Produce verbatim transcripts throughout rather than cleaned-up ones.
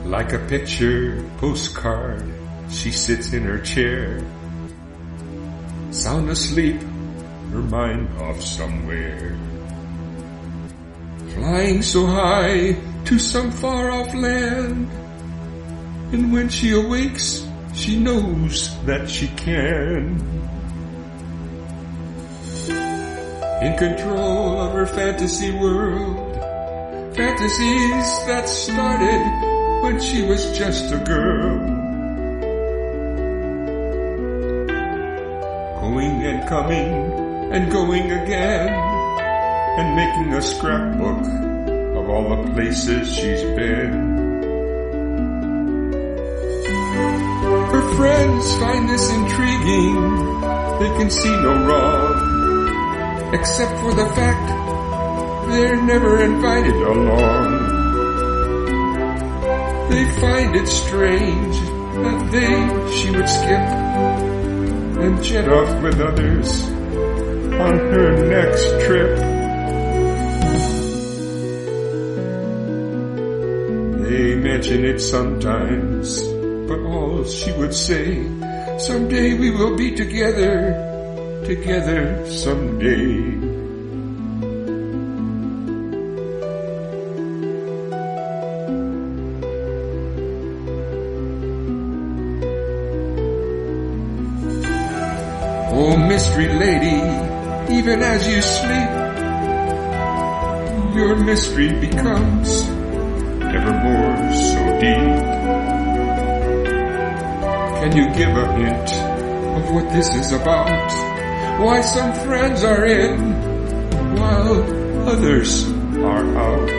Like a picture postcard, she sits in her chair, sound asleep, her mind off somewhere, flying so high to some far-off land. And when she awakes, she knows that she can. In control of her fantasy world, fantasies that started when she was just a girl, going and coming and going again, and making a scrapbook of all the places she's been. Her friends find this intriguing, they can see no wrong, except for the fact they're never invited along. They find it strange that they, she would skip and jet off with others on her next trip. They mention it sometimes, but all she would say, someday we will be together, together someday. Oh, mystery lady, even as you sleep, your mystery becomes evermore so deep. Can you give a hint of what this is about? Why some friends are in while others are out?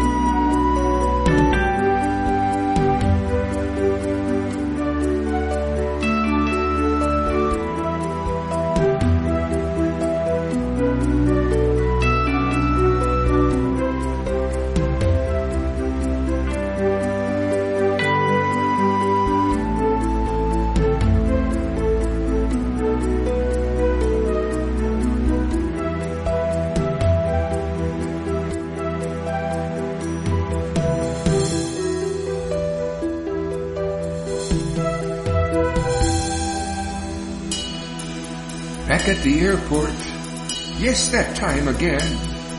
Back at the airport, yes, that time again.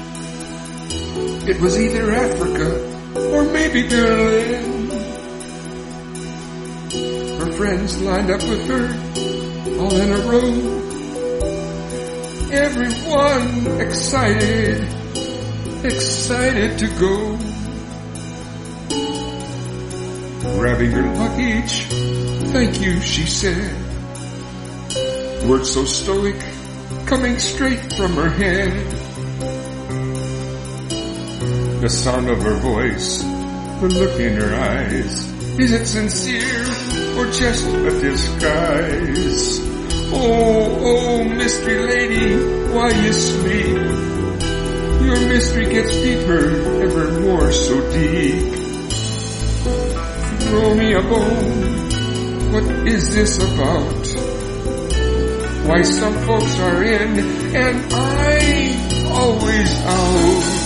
It was either Africa or maybe Berlin. Her friends lined up with her, all in a row. Everyone excited, excited to go. Grabbing her luggage, thank you, she said. Words so stoic, coming straight from her head. The sound of her voice, the look in her eyes. Is it sincere or just a disguise? Oh, oh, mystery lady, why you sleep? Your mystery gets deeper, ever more so deep. Throw me a bone, what is this about? Why some folks are in and I always out.